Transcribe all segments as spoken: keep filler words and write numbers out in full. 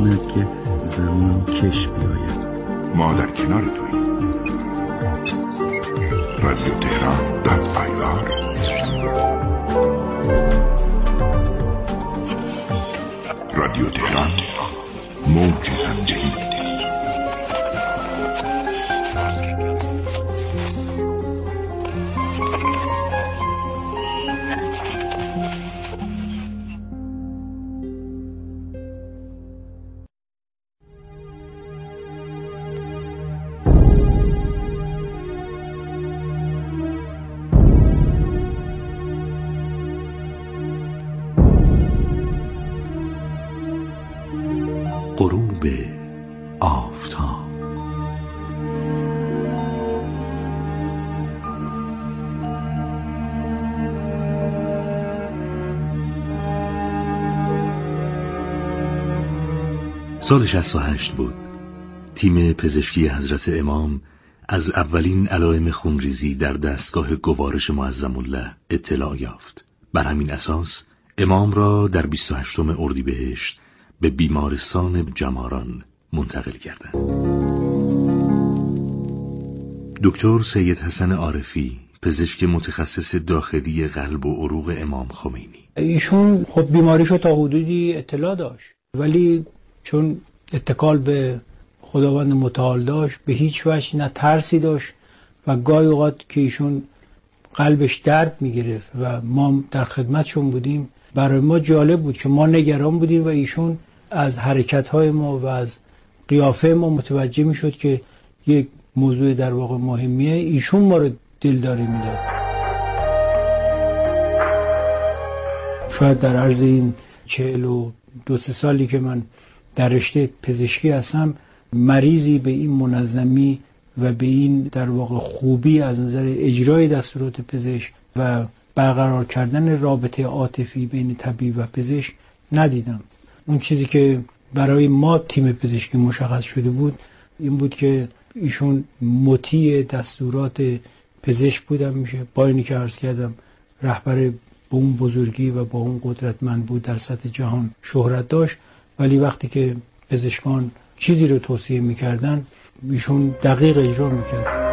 کند که زمین کش بیاید. ما در کنار توییم. رادیو تهران دات آی آر. رادیو تهران، موج همدلی. غروب آفتاب. سال شصت و هشت بود. تیم پزشکی حضرت امام از اولین علائم خونریزی در دستگاه گوارش معظم الله اطلاع یافت. بر همین اساس امام را در بیست و هشتم اردیبهشت به بیمارستان جماران منتقل کردند. دکتر سید حسن عارفی، پزشک متخصص داخلی قلب و عروق امام خمینی. ایشون خب بیماریشو تا حدودی اطلاع داشت، ولی چون اتکال به خداوند متعال داشت، به هیچ وجه نه ترسی داشت و گاهی اوقات که ایشون قلبش درد میگرفت و ما در خدمتشون بودیم، برای ما جالب بود که ما نگران بودیم و ایشون از حرکت‌های ما و از قیافه ما متوجه می‌شد که یک موضوع در واقع مهمیه. ایشون ما رو دلداری میداد. شاید در عرض این چهل و دو سه سالی که من در رشته پزشکی هستم، مریضی به این منظمی و به این در واقع خوبی از نظر اجرای دستورات پزشک و برقرار کردن رابطه عاطفی بین طبیب و پزشک ندیدم. اون چیزی که برای ما تیم پزشکی مشخص شده بود این بود که ایشون مطیع دستورات پزشک بودن میشه، با اینی که عرض کردم رهبر به اون بزرگی و با اون قدرتمند بود، در سطح جهان شهرت داشت، ولی وقتی که پزشکان چیزی رو توصیه میکردن ایشون دقیق اجرا میکرد.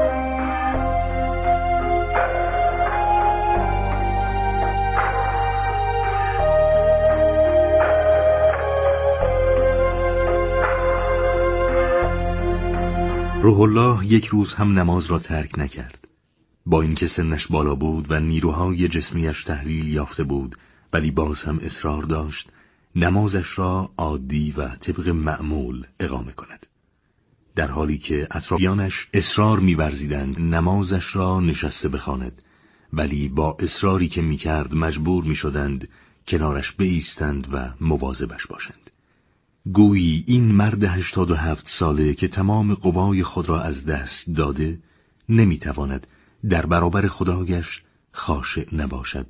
روح الله یک روز هم نماز را ترک نکرد. با اینکه سنش بالا بود و نیروهای جسمیش تحلیل یافته بود، ولی باز هم اصرار داشت نمازش را عادی و طبق معمول اقامه کند. در حالی که اطرافیانش اصرار می‌ورزیدند نمازش را نشسته بخواند، ولی با اصراری که می‌کرد مجبور می‌شدند کنارش بایستند و مواظبش باشند. گویی این مرد هشتاد و هفت ساله که تمام قوای خود را از دست داده نمیتواند در برابر خدایش خاشع نباشد.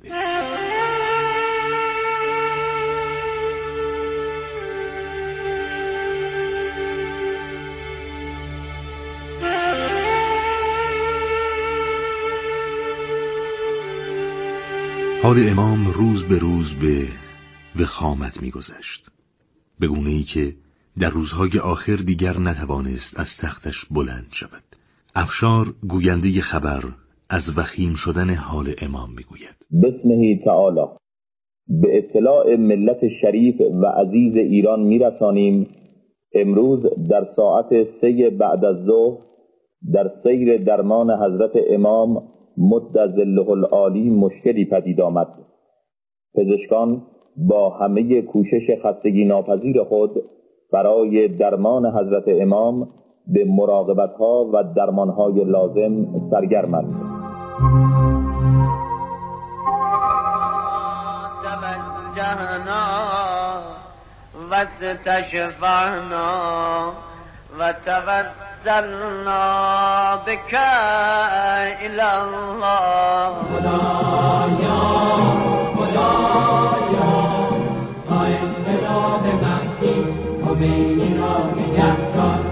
حال امام روز به روز به وخامت می‌گذشت، به گونه‌ای که در روزهای آخر دیگر نتوانست از تختش بلند شود. افشار گوینده خبر از وخیم شدن حال امام میگوید: بسمه تعالی به اطلاع ملت شریف و عزیز ایران میرسانیم امروز در ساعت سه بعد از ظهر در سیر درمان حضرت امام مد ظله العالی مشکلی پدید آمد. پزشکان با همه کوشش خستگی ناپذیر خود برای درمان حضرت امام به مراقبت‌ها و درمان‌های لازم سرگرمند. توجهنا و استشفعنا و توسلنا بك الی الله. خدایا خدایا آینده را به مهدی خمینی را نگهدار.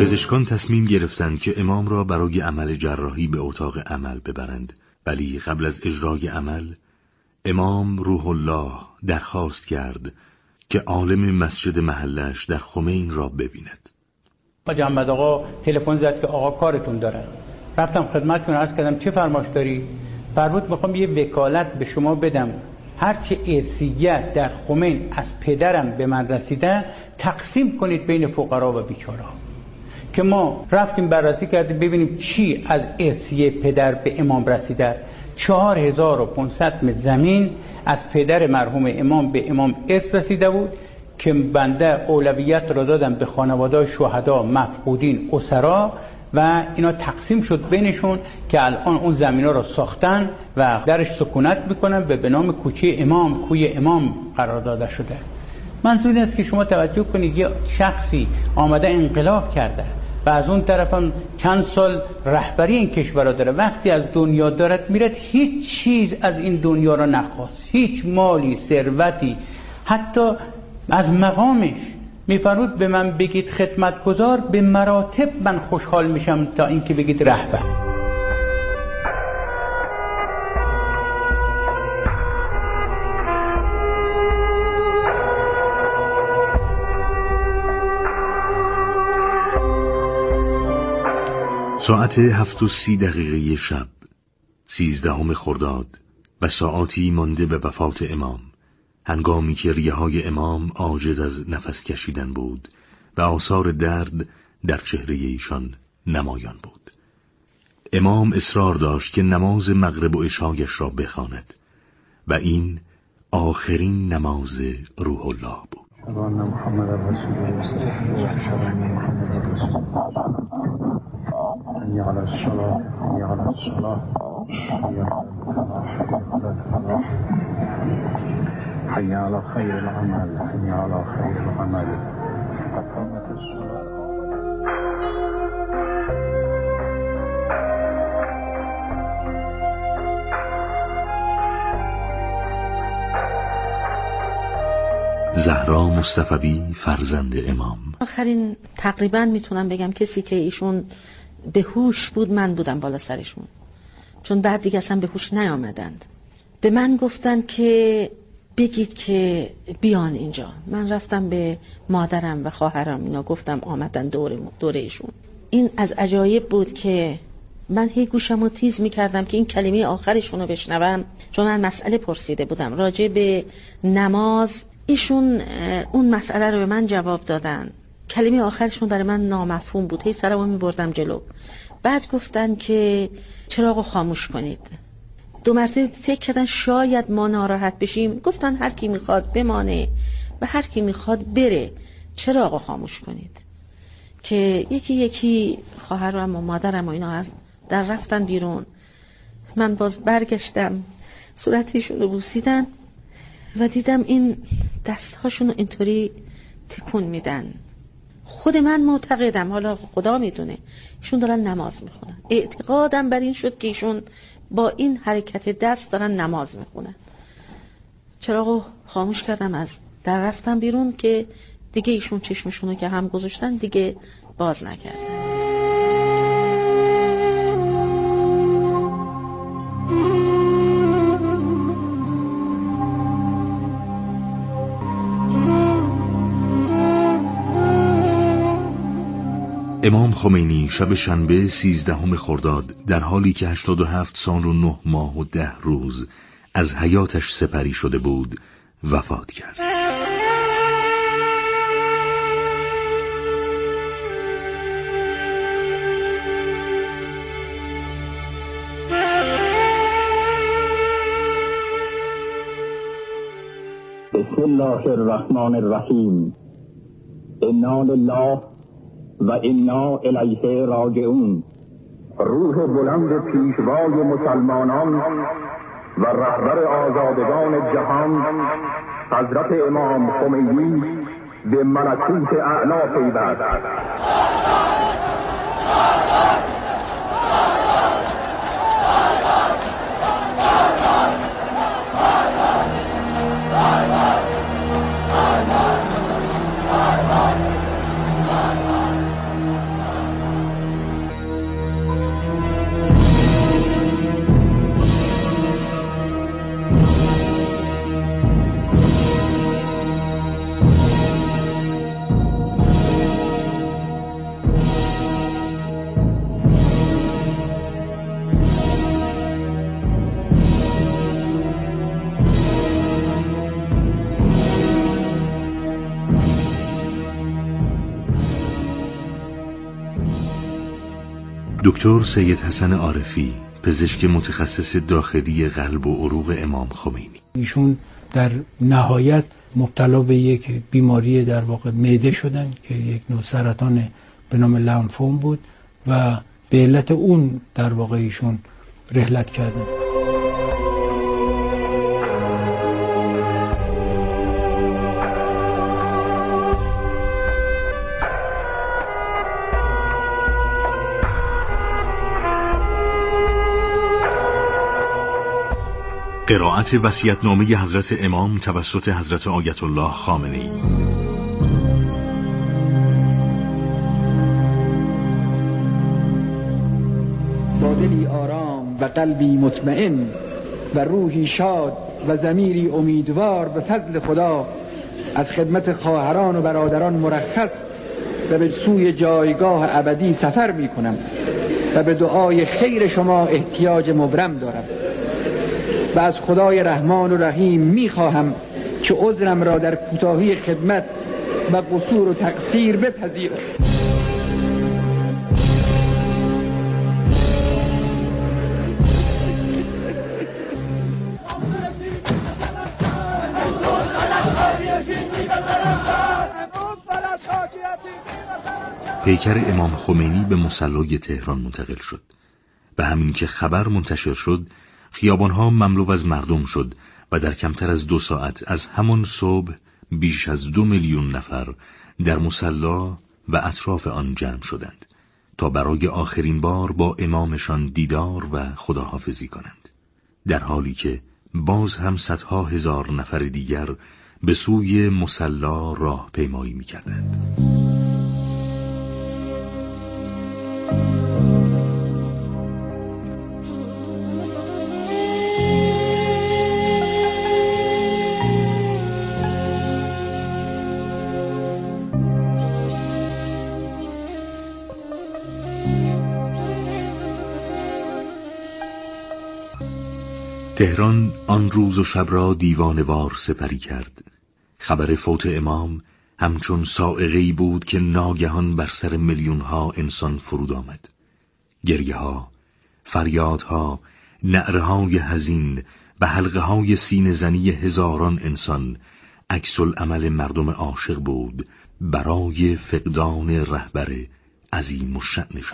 پزشکان تصمیم گرفتند که امام را برای عمل جراحی به اتاق عمل ببرند، ولی قبل از اجرای عمل امام روح الله درخواست کرد که عالم مسجد محلش در خمین را ببیند. حاج احمد آقا تلفن زد که آقا کارتون دارن. رفتم خدمتتون عرض کردم چه فرمایش داری؟ فرمود میخوام یه وکالت به شما بدم، هرچه ارثیت در خمین از پدرم به من رسیده تقسیم کنید بین فقرا و بیچاره‌ها. که ما رفتیم بررسی کردیم ببینیم چی از ارثیه پدر به امام رسیده است. چهار هزار و پانصد متر زمین از پدر مرحوم امام به امام ارث رسیده بود که بنده اولویت را دادم به خانواده شهدا، مفقودین، اسرا و اینا تقسیم شد بینشون که الان اون زمینا رو ساختن و درش سکونت میکنن و به نام کوچه امام، کوی امام قرار داده شده. منظور این است که شما توجه کنید یه شخصی آمده انقلاب کرده و از اون طرف هم چند سال رهبری این کشور داره، وقتی از دنیا دارد میرد هیچ چیز از این دنیا را نخواست، هیچ مالی، ثروتی، حتی از مقامش. میفرمود به من بگید خدمتگزار، به مراتب من خوشحال میشم تا اینکه بگید رهبر. ساعت هفت و سی دقیقه شب، سیزدهم خرداد و ساعاتی مانده به وفات امام، هنگامی که ریه های امام عاجز از نفس کشیدن بود و آثار درد در چهره ایشان نمایان بود. امام اصرار داشت که نماز مغرب و عشایش را بخواند و این آخرین نماز روح الله بود. شبان محمد رسول الله شبان محمد رسول الله حي على الصلاة حي على الصلاة حي على الفلاح حي على خير العمل حي على خير العمل قامت الصلاة. زهرا مصطفوی فرزند امام. آخرین تقریبا میتونم بگم کسی که ایشون به هوش بود من بودم بالا سرشون، چون بعد دیگه اصلا به هوش نیامدند. به من گفتن که بگید که بیان اینجا. من رفتم به مادرم و خواهرم، اینا گفتم آمدن دور دوره ایشون. این از عجایب بود که من هی گوشمو تیز میکردم که این کلمه آخرشون رو بشنوم، چون من مسئله پرسیده بودم راجع به نماز. ایشون اون مسئله رو به من جواب دادن. کلمه آخرشون برای من نامفهوم بود، هی سرمو میبردم جلو. بعد گفتن که چراغو خاموش کنید. دو مرتبه فکر کردن شاید ما ناراحت بشیم، گفتن هر کی میخواد بمانه و هر کی میخواد بره، چراغو خاموش کنید. که یکی یکی خواهرم و مادرم و اینا از در رفتن بیرون. من باز برگشتم، صورتشون رو بوسیدم و دیدم این دستهاشون رو اینطوری تکون میدن. خود من معتقدم، حالا خدا میدونه، ایشون دارن نماز میخونن. اعتقادم بر این شد که ایشون با این حرکت دست دارن نماز میخونن. چراغو خاموش کردم، از در رفتم بیرون که دیگه ایشون چشمشونو که هم گذاشتن دیگه باز نکردن. امام خمینی شب شنبه سیزدهم خرداد در حالی که هشتاد و هفت سال و نه ماه و ده روز از حیاتش سپری شده بود وفات کرد. بسم الله الرحمن الرحیم. انا لله و انا الیه راجعون. روح بلند پیشوای مسلمانان و رهبر آزادگان جهان حضرت امام خمینی به ملکوت اعلی پیوست. دکتر سید حسن عارفی، پزشک متخصص داخلی قلب و عروق امام خمینی. ایشون در نهایت مبتلا به یک بیماری در واقع معده شدن که یک نوع سرطان به نام لنفوم بود و به علت اون در واقع ایشون رحلت کردن. قرائت وصیت‌نامه حضرت امام توسط حضرت آیت الله خامنه‌ای. با دلی آرام و قلبی مطمئن و روحی شاد و ضمیری امیدوار به فضل خدا از خدمت خواهران و برادران مرخص و به سوی جایگاه ابدی سفر می کنم و به دعای خیر شما احتیاج مبرم دارم و از خدای رحمان و رحیم می خواهم که عذرم را در کوتاهی خدمت و قصور و تقصیر بپذیرد. پیکر امام خمینی به مصلی تهران منتقل شد و همین که خبر منتشر شد خیابانها مملو از مردم شد و در کمتر از دو ساعت از همان صبح بیش از دو میلیون نفر در مصلی و اطراف آن جمع شدند تا برای آخرین بار با امامشان دیدار و خداحافظی کنند، در حالی که باز هم صدها هزار نفر دیگر به سوی مصلی راه پیمایی می کردند. تهران آن روز و شب را دیوانه‌وار سپری کرد. خبر فوت امام همچون صاعقه‌ای بود که ناگهان بر سر میلیون‌ها انسان فرود آمد. گریه‌ها، فریادها، نعره‌های حزین به حلقه‌های سینه زنی هزاران انسان عکس العمل مردم عاشق بود برای فقدان رهبر عظیم الشأنشان.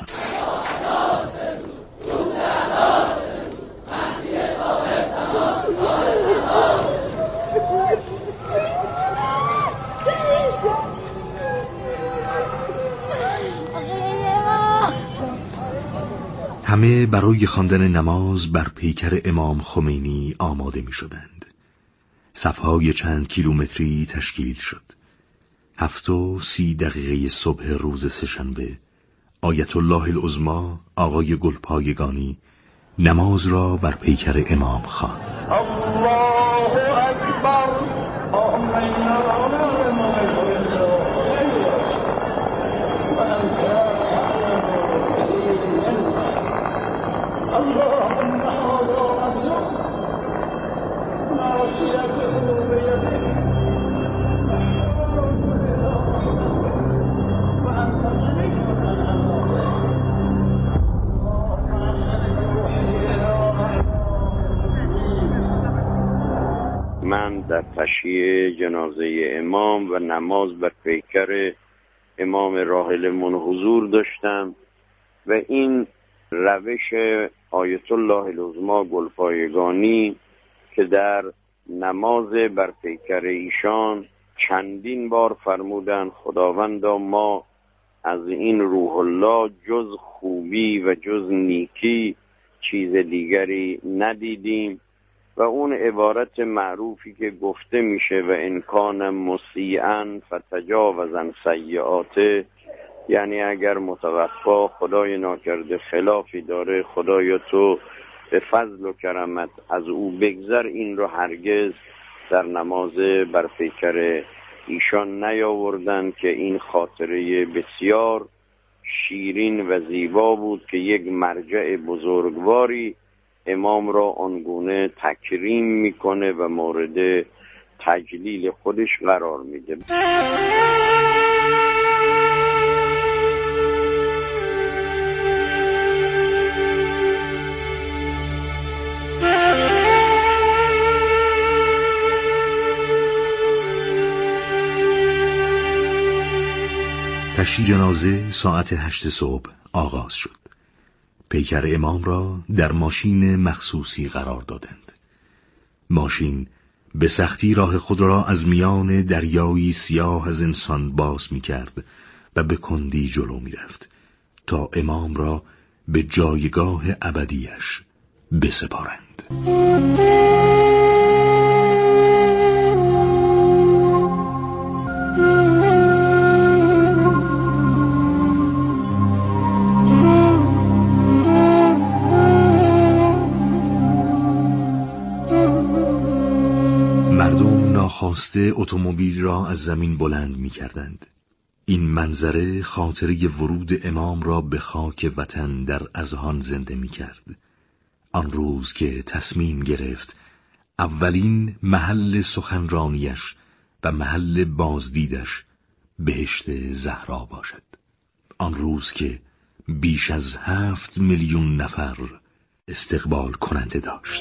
همه برای خواندن نماز بر پیکر امام خمینی آماده می شدند. صفهای چند کیلومتری تشکیل شد. هفت و سی دقیقه صبح روز سه‌شنبه آیت الله العظمی آقای گلپایگانی نماز را بر پیکر امام خواند. الله اکبر. من در تشییع جنازه امام و نماز بر پیکر امام راحلمون حضور داشتم و این روش آیت الله العظمی گلپایگانی که در نماز بر پیکر ایشان چندین بار فرمودند خداوندا ما از این روح الله جز خوبی و جز نیکی چیز دیگری ندیدیم و اون عبارت معروفی که گفته میشه و ان کان مسیئا فتجاوز عن سیئاته، یعنی اگر متوفا خدای ناکرده خلافی داره خدایا تو به فضل و کرمت از او بگذر، این رو هرگز در نماز بر پیکر ایشان نیاوردن که این خاطره بسیار شیرین و زیبا بود که یک مرجع بزرگواری امام را آنگونه تکریم میکنه و مورد تجلیل خودش قرار میده. تشییع جنازه ساعت هشت صبح آغاز شد. پیکر امام را در ماشین مخصوصی قرار دادند. ماشین به سختی راه خود را از میان دریایی سیاه از انسان باز می کرد و به کندی جلو می رفت تا امام را به جایگاه ابدیش بسپارند. مردم ناخواسته اتومبیل را از زمین بلند می کردند. این منظره خاطره ورود امام را به خاک وطن در اذهان زنده می کرد. آن روز که تصمیم گرفت اولین محل سخنرانیش و محل بازدیدش بهشت زهرا باشد. آن روز که بیش از هفت میلیون نفر استقبال کننده داشت.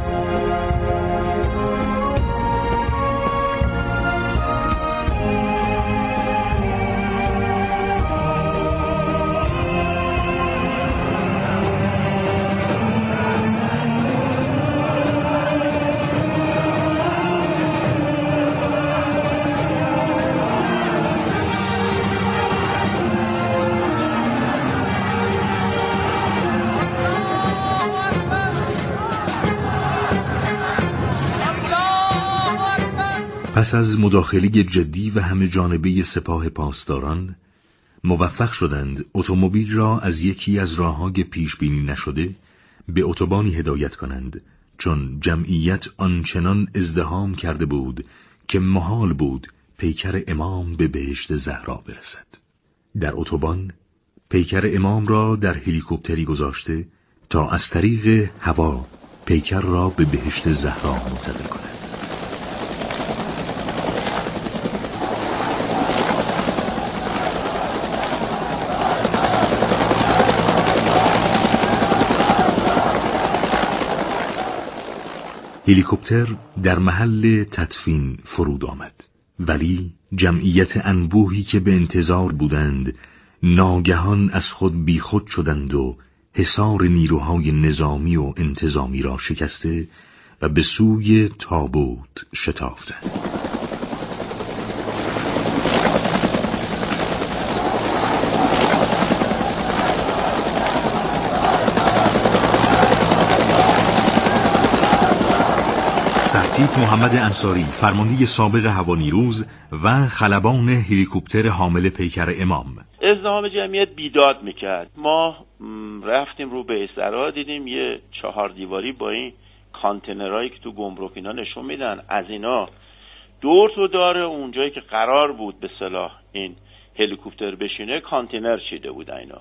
پس از مداخله جدی و همه جانبه سپاه پاسداران موفق شدند اتومبیل را از یکی از راه‌های پیش بینی نشده به اتوبانی هدایت کنند، چون جمعیت آنچنان ازدحام کرده بود که محال بود پیکر امام به بهشت زهرا برسد. در اتوبان پیکر امام را در هلیکوپتری گذاشته تا از طریق هوا پیکر را به بهشت زهرا منتقل کند. هلیکوپتر در محل تدفین فرود آمد، ولی جمعیت انبوهی که به انتظار بودند ناگهان از خود بیخود شدند و حصار نیروهای نظامی و انتظامی را شکسته و به سوی تابوت شتافتند. سرتیپ محمد انصاری، فرمانده سابق هوانیروز و خلبان هلیکوپتر حامل پیکر امام. ازدحام جمعیت بیداد میکرد. ما رفتیم رو به استرا، دیدیم یه چهار دیواری با این کانتینرهایی که تو گمرک اینا نشون میدن، از اینا دور تو داره اونجایی که قرار بود به صلاح این هلیکوپتر بشینه کانتینر چیده بود اینا.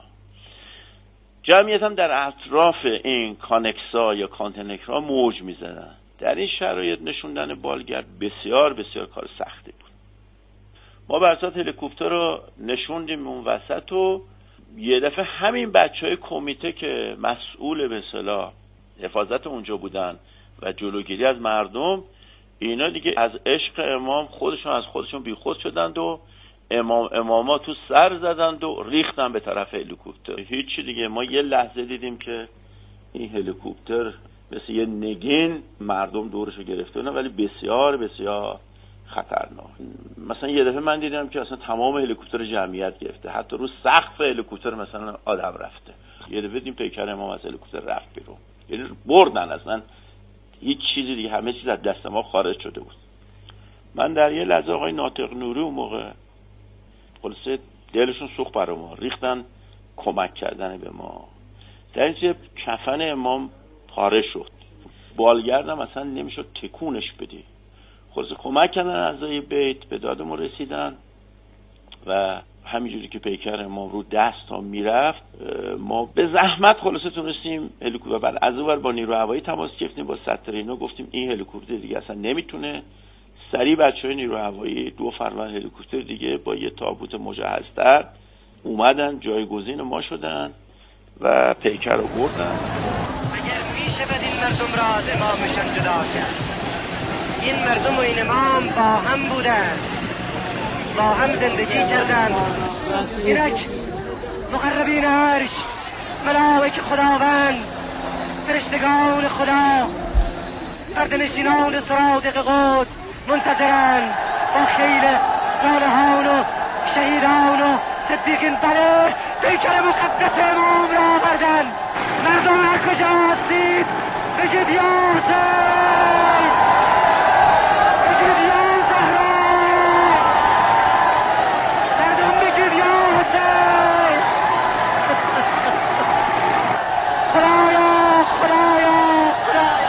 جمعیت هم در اطراف این کانکسا یا کانتینرها موج میزدن. در این شرایط نشوندن بالگرد بسیار بسیار کار سختی بود. ما بر اساس هلیکوپتر رو نشوندیم اون وسط و یه دفعه همین بچهای کمیته که مسئول به اصطلاح حفاظت اونجا بودن و جلوگیری از مردم، اینا دیگه از عشق امام خودشون از خودشون بیخود شدند و امام اماما تو سر زدند و ریختن به طرف هلیکوپتر. هیچی دیگه، ما یه لحظه دیدیم که این هلیکوپتر مثل یه نگین مردم دورشو گرفته نه، ولی بسیار بسیار خطرناک. مثلا یه دفعه من دیدم که اصلا تمام هلیکوپتر جمعیت گرفته، حتی رو سقف هلیکوپتر مثلا آدم رفته. یه دفعه دیدیم پیکر امام از هلیکوپتر رفت بیرون، یعنی بردن اصلا هیچ چیزی دیگه، همه چیز از دست ما خارج شده بود. من در یه لحظه آقای ناطق نوری اون موقع خلاصه دلشون سوخت برای ما، ریختن کمک کردن به ما. در اینجا کفن امام پاره شد، بالگردم اصلا نمیشد تکونش بدی. خلاصه کمک کردن اعضای بیت، به داد ما رسیدن و همینجوری که پیکر امام رو دست ها میرفت ما به زحمت خلاصه تونستیم هلیکوپتر بعد از اون ور با نیرو هوایی تماس گرفتیم، با سترینو گفتیم این هلیکوپتر دیگه اصلا نمیتونه. سریع بچهای نیرو هوایی دو فروند هلیکوپتر دیگه با یه تابوت مجهزتر اومدن جایگزین ما شدن و پیکر رو بردن. اگر میشه بد این مردم را از امامشان جدا کرد، این مردم و این امام با هم بودن، با هم زندگی کردند. اینک مقربین عرش، ملائک خداوند، فرشتگان خدا، پرده‌نشینان سرادق قدس منتظرند با خیل صالحان و شهیدان و صدیقین. بله، پیکر مقدس امام را آوردند. مردم هر کجا هستید بگید یا حسین، بگید یا زهرا، مردم بگید یا حسین. خدایا خدایا خدایا،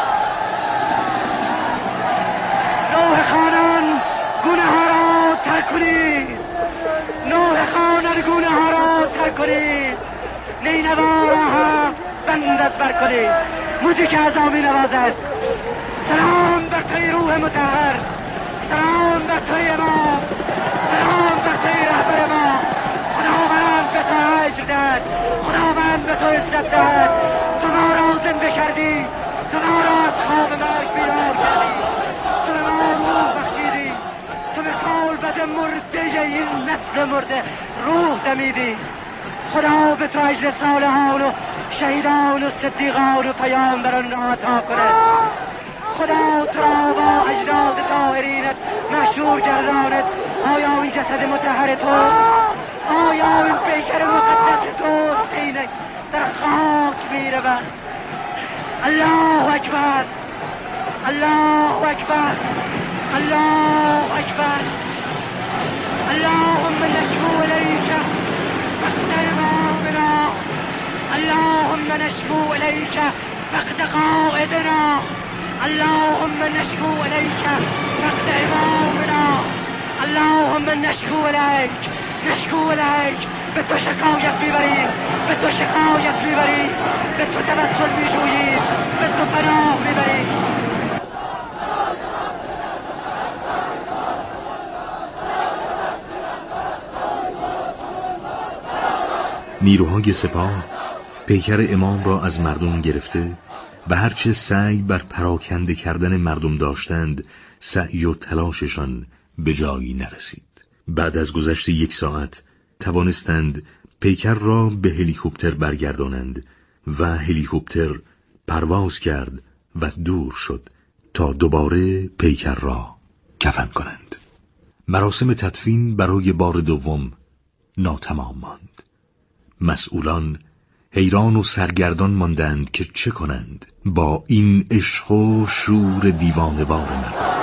نوح خانان گونه ها را ترک کنید، نوح خانان گونه ها را ترک کنید، نینوا را هم بندت بر کنید. موزیک اعظامی نوازد. سلام بر توی روح مطهر، سلام بر توی امام، سلام بر توی رهبر ما. خداوند به تو اجر دهد، خداوند به تو عزت دهد. تو ما را زنده کردی، تو ما را از خواب مرگ بیدار کردی، تو به ما روح بخشیدی، تو به کالبد مرده این نسل مرده روح دمیدی. خدا به تو اجر صالحان و شهیدان و صدیقان و پیامبران را عطا کند. خدا تو را با اجداد طاهرینت مشهور گرداند. آیا این جسد مطهر تو، آیا این پیکر مقدس تو اینک در خاک میرود؟ الله اکبر، الله اکبر، الله اکبر. اللهم نشکو الیک فقد امامنا، اللهم نشکو الیک فقد قائدنا، اللهم نشکو الیک فقد امامنا، اللهم نشکو الیک، نشکو الیک. به تو شکایت میبریم، به تو شکایت میبریم، به تو توسل میجوییم، به تو پناه میبریم. نیروهای سپاه پیکر امام را از مردم گرفته و هرچه سعی بر پراکنده کردن مردم داشتند سعی و تلاششان به جایی نرسید. بعد از گذشت یک ساعت توانستند پیکر را به هلیکوپتر برگردانند و هلیکوپتر پرواز کرد و دور شد تا دوباره پیکر را کفن کنند. مراسم تدفین برای بار دوم ناتمام ماند. مسئولان حیران و سرگردان ماندند که چه کنند با این عشق و شور دیوانه‌وار مردم.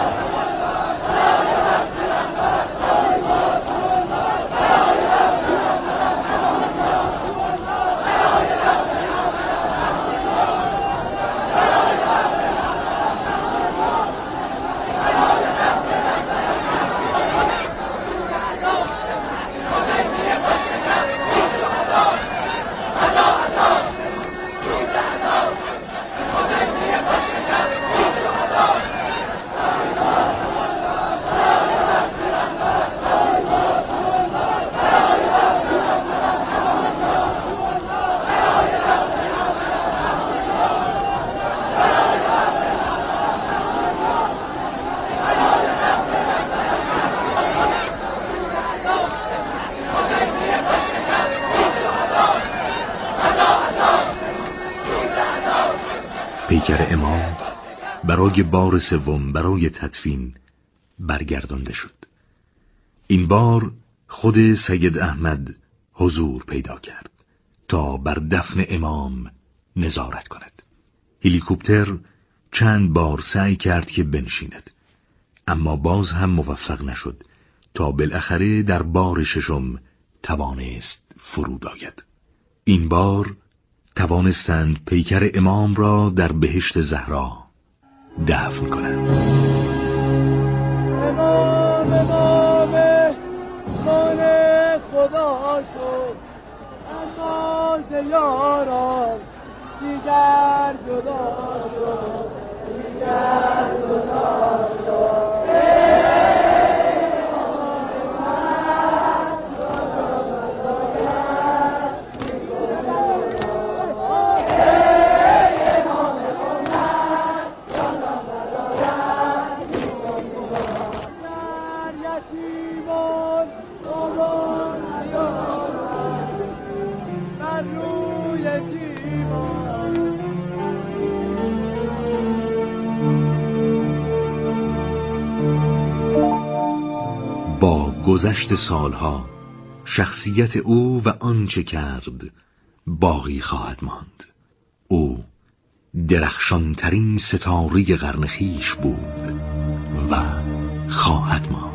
پیکر امام برای بار سوم برای تدفین برگردانده شد. این بار خود سید احمد حضور پیدا کرد تا بر دفن امام نظارت کند. هلیکوپتر چند بار سعی کرد که بنشیند، اما باز هم موفق نشد تا بالاخره در بار ششم توانست فرود آید. این بار توانستند پیکر امام را در بهشت زهرا دفن کنند. امام امام من خدا شد، اما ز یاران دیگر جدا شد، دیگر جدا شد. یتیمان گذشت سالها شخصیت او و آنچه کرد باقی خواهد ماند. او درخشانترین ستاره قرن خویش بود و خواهد ماند.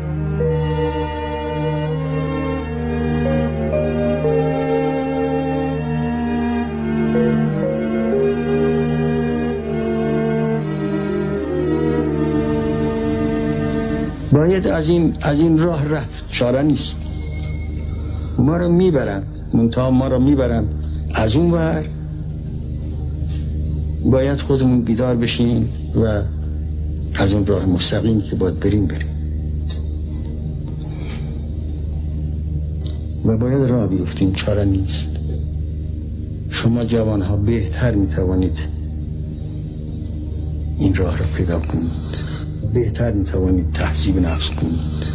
باید از این از این راه رفت، چاره نیست. ما رو میبرند، منتها ما رو میبرند از اون ور. باید خودمون بیدار بشیم و از اون راه مستقیمی که باید بریم بریم و باید راه بیفتیم، چاره نیست. شما جوان ها بهتر میتوانید این راه رو پیدا کنید، بهتر میتوانید تهذیب نفس کنید.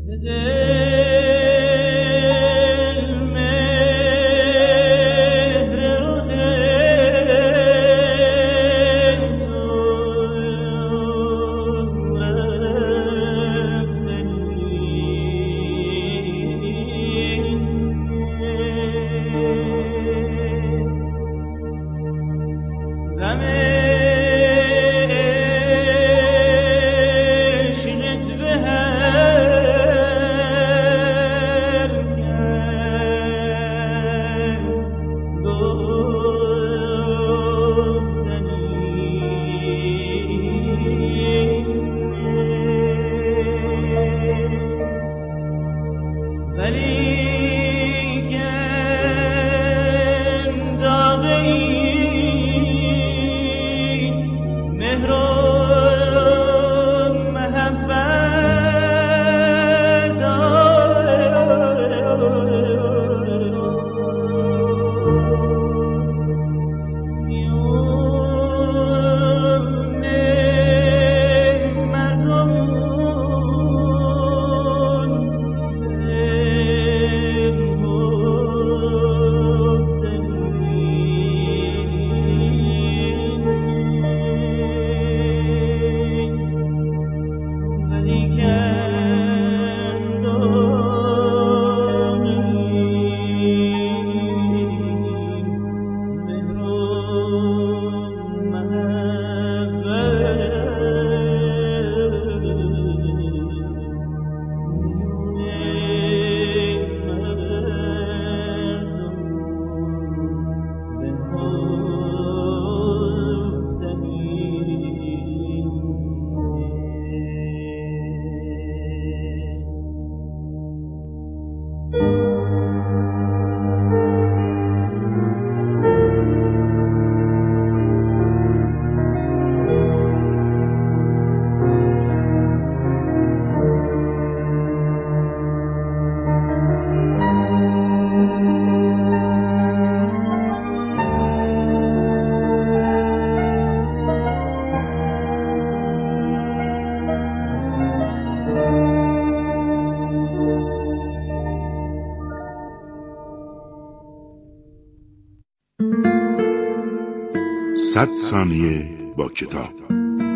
صد ثانیه با کتاب.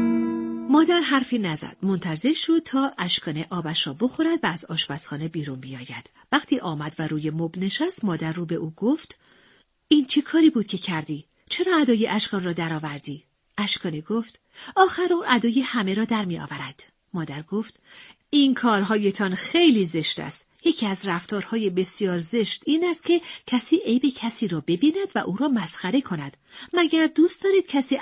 مادر حرفی نزد. منتظر شد تا اشکانه آبش را بخورد و از آشپزخانه بیرون بیاید. وقتی آمد و روی مبل نشست، مادر رو به او گفت: این چه کاری بود که کردی؟ چرا ادای اشکان را درآوردی؟ اشکانه گفت: آخر اون ادای همه را در می آورد. مادر گفت: این کارهایتان خیلی زشت است. یکی از رفتارهای بسیار زشت این است که کسی عیب کسی را ببیند و او را مسخره کند. مگر دوست دارید کسی